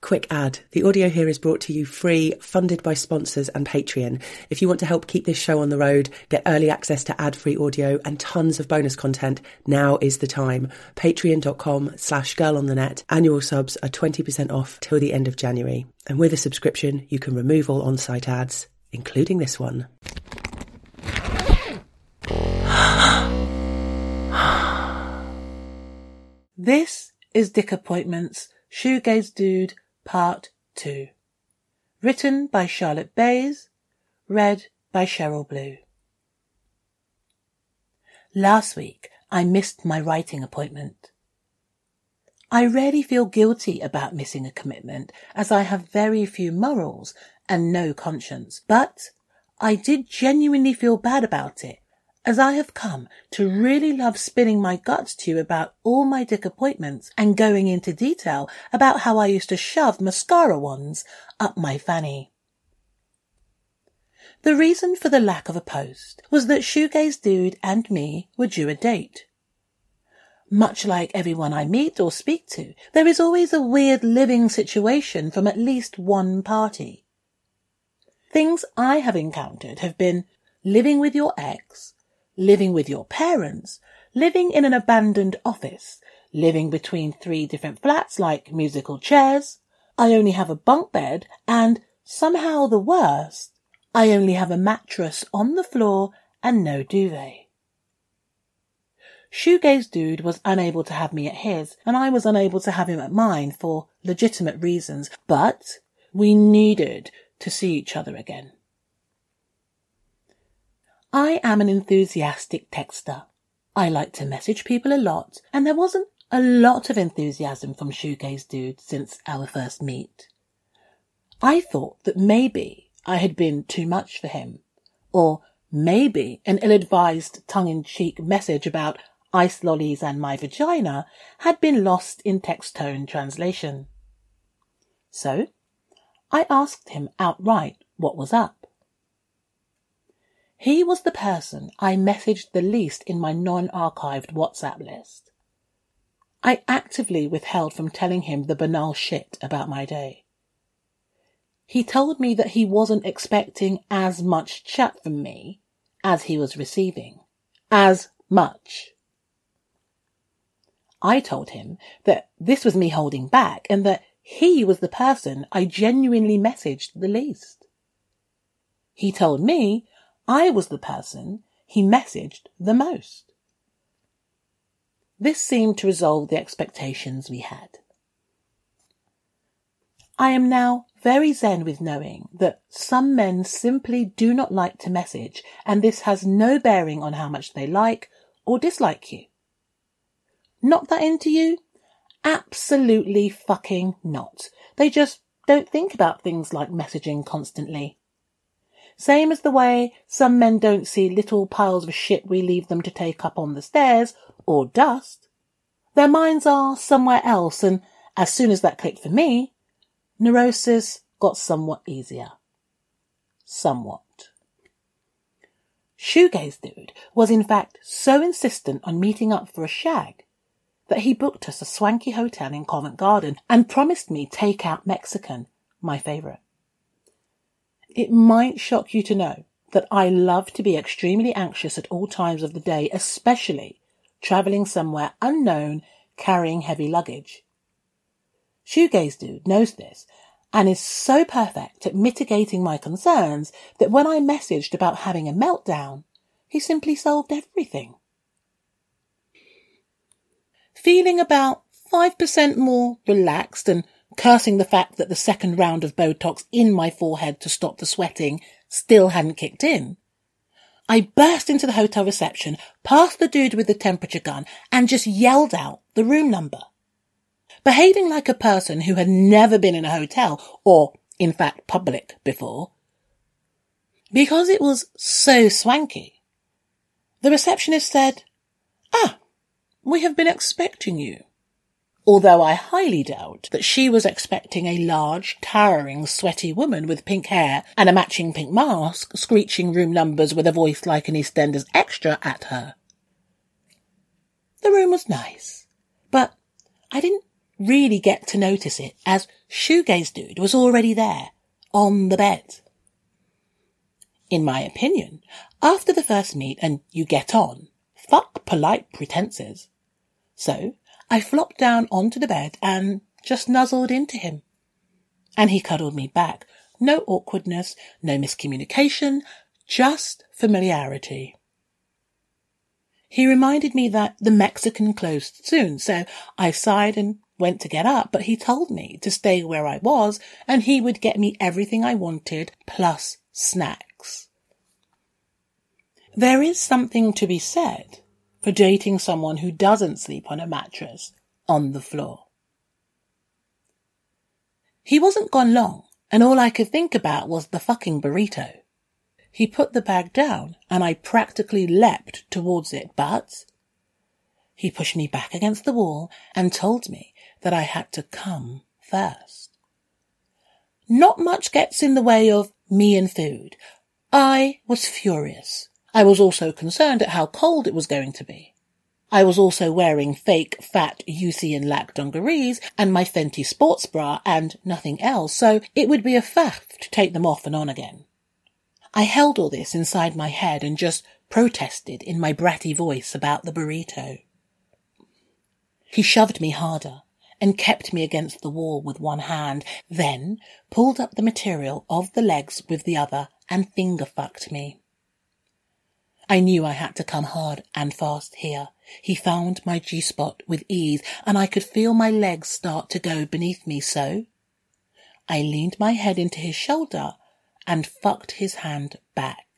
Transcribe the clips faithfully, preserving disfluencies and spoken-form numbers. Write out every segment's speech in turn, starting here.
Quick ad. The audio here is brought to you free, funded by sponsors and Patreon. If you want to help keep this show on the road, get early access to ad-free audio and tons of bonus content, now is the time. Patreon.com slash girl on the net. Annual subs are twenty percent off till the end of January. And with a subscription, you can remove all on-site ads, including this one. This is Dick Appointments, Shoegaze Dude, Part two. Written by Charlotte Bays, read by Cheryl Blue. Last week, I missed my writing appointment. I rarely feel guilty about missing a commitment, as I have very few morals and no conscience, but I did genuinely feel bad about it, as I have come to really love spilling my guts to you about all my dick appointments and going into detail about how I used to shove mascara wands up my fanny. The reason for the lack of a post was that Shoegaze Dude and me were due a date. Much like everyone I meet or speak to, there is always a weird living situation from at least one party. Things I have encountered have been living with your ex, living with your parents, living in an abandoned office, living between three different flats like musical chairs, I only have a bunk bed, and somehow the worst, I only have a mattress on the floor and no duvet. Shoegaze Dude was unable to have me at his, and I was unable to have him at mine for legitimate reasons, but we needed to see each other again. I am an enthusiastic texter. I like to message people a lot, and there wasn't a lot of enthusiasm from Shoegaze Dude since our first meet. I thought that maybe I had been too much for him, or maybe an ill-advised tongue-in-cheek message about ice lollies and my vagina had been lost in text-tone translation. So, I asked him outright what was up. He was the person I messaged the least in my non-archived WhatsApp list. I actively withheld from telling him the banal shit about my day. He told me that he wasn't expecting as much chat from me as he was receiving. As much. I told him that this was me holding back and that he was the person I genuinely messaged the least. He told me I was the person he messaged the most. This seemed to resolve the expectations we had. I am now very zen with knowing that some men simply do not like to message, and this has no bearing on how much they like or dislike you. Not that into you? Absolutely fucking not. They just don't think about things like messaging constantly. Same as the way some men don't see little piles of shit we leave them to take up on the stairs, or dust. Their minds are somewhere else, and as soon as that clicked for me, neurosis got somewhat easier. Somewhat. Shoegaze Dude was in fact so insistent on meeting up for a shag that he booked us a swanky hotel in Covent Garden and promised me take-out Mexican, my favourite. It might shock you to know that I love to be extremely anxious at all times of the day, especially travelling somewhere unknown, carrying heavy luggage. Shoegaze Dude knows this and is so perfect at mitigating my concerns that when I messaged about having a meltdown, he simply solved everything. Feeling about five percent more relaxed and cursing the fact that the second round of Botox in my forehead to stop the sweating still hadn't kicked in, I burst into the hotel reception, past the dude with the temperature gun, and just yelled out the room number. Behaving like a person who had never been in a hotel, or, in fact, public before. Because it was so swanky, the receptionist said, "Ah, we have been expecting you." Although I highly doubt that she was expecting a large, towering, sweaty woman with pink hair and a matching pink mask screeching room numbers with a voice like an EastEnders extra at her. The room was nice, but I didn't really get to notice it as Shoegaze Dude was already there, on the bed. In my opinion, after the first meet and you get on, fuck polite pretenses. So I flopped down onto the bed and just nuzzled into him. And he cuddled me back. No awkwardness, no miscommunication, just familiarity. He reminded me that the Mexican closed soon, so I sighed and went to get up, but he told me to stay where I was and he would get me everything I wanted, plus snacks. There is something to be said for dating someone who doesn't sleep on a mattress on the floor. He wasn't gone long, and all I could think about was the fucking burrito. He put the bag down, and I practically leapt towards it, but he pushed me back against the wall and told me that I had to come first. Not much gets in the way of me and food. I was furious. I was also concerned at how cold it was going to be. I was also wearing fake, fat, U C and lac dungarees and my Fenty sports bra and nothing else, so it would be a faff to take them off and on again. I held all this inside my head and just protested in my bratty voice about the burrito. He shoved me harder and kept me against the wall with one hand, then pulled up the material of the legs with the other and finger-fucked me. I knew I had to come hard and fast here. He found my G-spot with ease, and I could feel my legs start to go beneath me, so I leaned my head into his shoulder and fucked his hand back.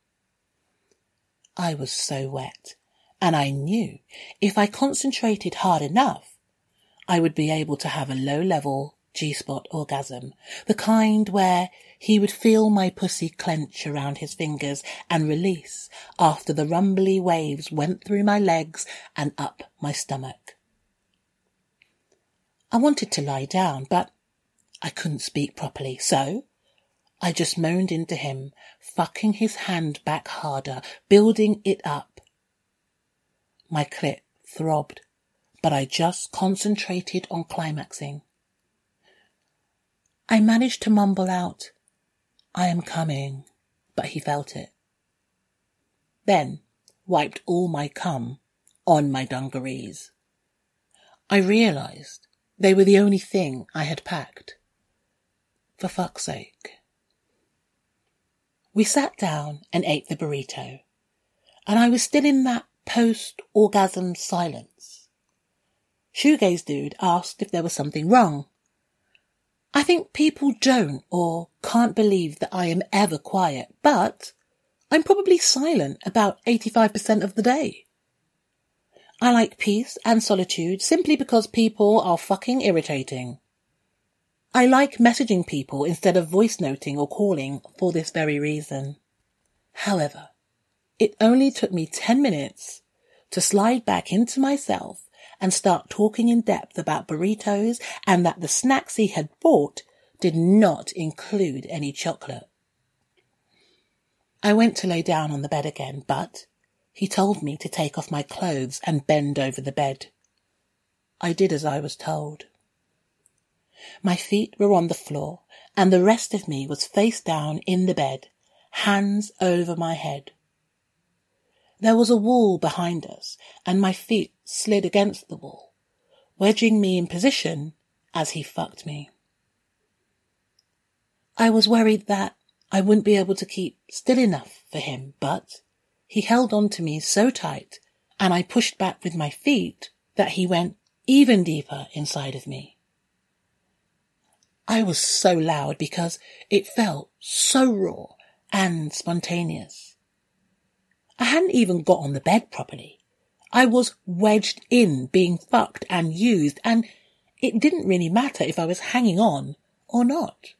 I was so wet, and I knew if I concentrated hard enough, I would be able to have a low-level G-spot orgasm, the kind where he would feel my pussy clench around his fingers and release after the rumbly waves went through my legs and up my stomach. I wanted to lie down, but I couldn't speak properly, so I just moaned into him, fucking his hand back harder, building it up. My clit throbbed, but I just concentrated on climaxing. I managed to mumble out, "I am coming," but he felt it. Then wiped all my cum on my dungarees. I realised they were the only thing I had packed. For fuck's sake. We sat down and ate the burrito, and I was still in that post-orgasm silence. Shoegaze Dude asked if there was something wrong. I think people don't or can't believe that I am ever quiet, but I'm probably silent about eighty-five percent of the day. I like peace and solitude simply because people are fucking irritating. I like messaging people instead of voice noting or calling for this very reason. However, it only took me ten minutes to slide back into myself and start talking in depth about burritos and that the snacks he had bought did not include any chocolate. I went to lay down on the bed again, but he told me to take off my clothes and bend over the bed. I did as I was told. My feet were on the floor, and the rest of me was face down in the bed, hands over my head. There was a wall behind us, and my feet slid against the wall, wedging me in position as he fucked me. I was worried that I wouldn't be able to keep still enough for him, but he held on to me so tight, and I pushed back with my feet that he went even deeper inside of me. I was so loud because it felt so raw and spontaneous. I hadn't even got on the bed properly. I was wedged in, being fucked and used, and it didn't really matter if I was hanging on or not.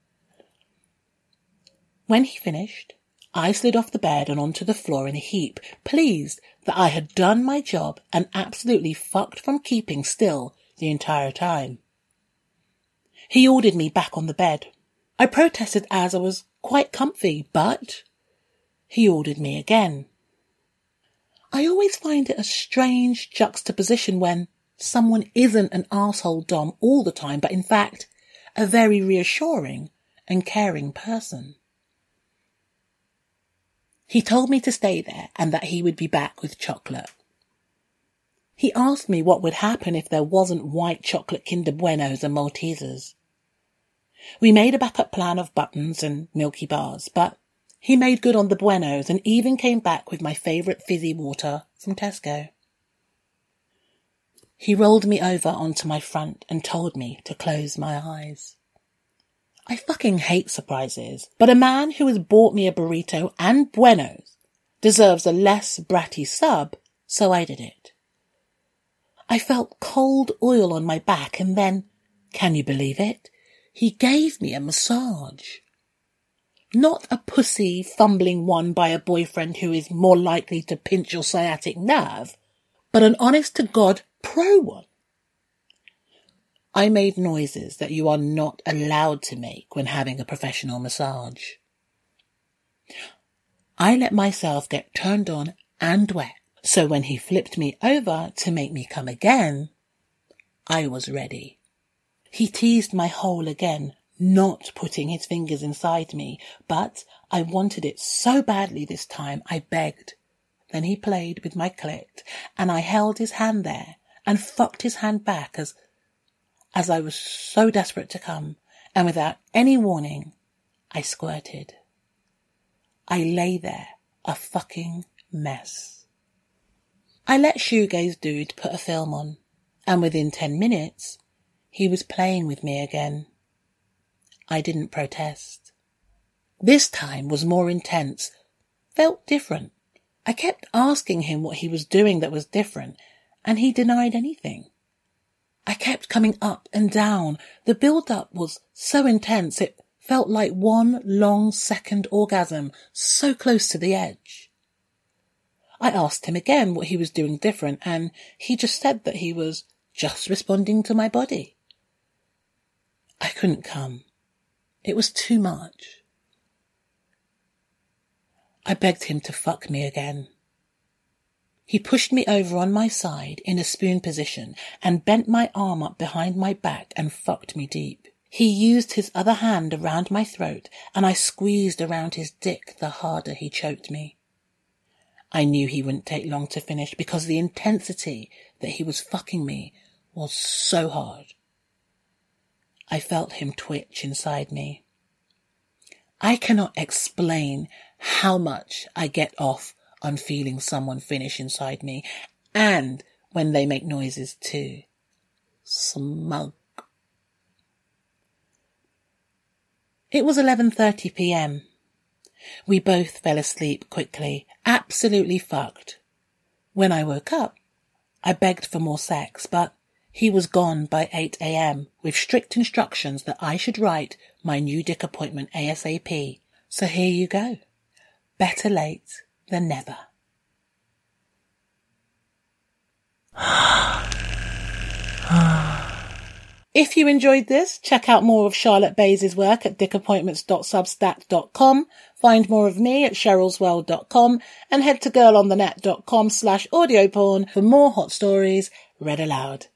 When he finished, I slid off the bed and onto the floor in a heap, pleased that I had done my job and absolutely fucked from keeping still the entire time. He ordered me back on the bed. I protested as I was quite comfy, but he ordered me again. I always find it a strange juxtaposition when someone isn't an arsehole dom all the time, but in fact, a very reassuring and caring person. He told me to stay there and that he would be back with chocolate. He asked me what would happen if there wasn't white chocolate Kinder Buenos and Maltesers. We made a backup plan of buttons and Milky Bars, but he made good on the Buenos and even came back with my favourite fizzy water from Tesco. He rolled me over onto my front and told me to close my eyes. I fucking hate surprises, but a man who has bought me a burrito and Buenos deserves a less bratty sub, so I did it. I felt cold oil on my back and then, can you believe it, he gave me a massage. Not a pussy fumbling one by a boyfriend who is more likely to pinch your sciatic nerve, but an honest-to-God pro one. I made noises that you are not allowed to make when having a professional massage. I let myself get turned on and wet, so when he flipped me over to make me come again, I was ready. He teased my hole again, not putting his fingers inside me, but I wanted it so badly this time I begged. Then he played with my clit, and I held his hand there and fucked his hand back as, as I was so desperate to come, and without any warning, I squirted. I lay there, a fucking mess. I let Shoegaze Dude put a film on, and within ten minutes, he was playing with me again. I didn't protest. This time was more intense, felt different. I kept asking him what he was doing that was different, and he denied anything. I kept coming up and down. The build-up was so intense it felt like one long second orgasm, so close to the edge. I asked him again what he was doing different, and he just said that he was just responding to my body. I couldn't come. It was too much. I begged him to fuck me again. He pushed me over on my side in a spoon position and bent my arm up behind my back and fucked me deep. He used his other hand around my throat and I squeezed around his dick the harder he choked me. I knew he wouldn't take long to finish because the intensity that he was fucking me was so hard. I felt him twitch inside me. I cannot explain how much I get off on feeling someone finish inside me, and when they make noises too. Smug. It was eleven thirty p.m. We both fell asleep quickly, absolutely fucked. When I woke up, I begged for more sex, but he was gone by eight a.m. with strict instructions that I should write my new dick appointment ASAP. So here you go. Better late than never. If you enjoyed this, check out more of Charlotte Bays' work at dick appointments dot substack dot com, find more of me at cheryl's world dot com, and head to girl on the net dot com slash audio porn for more hot stories read aloud.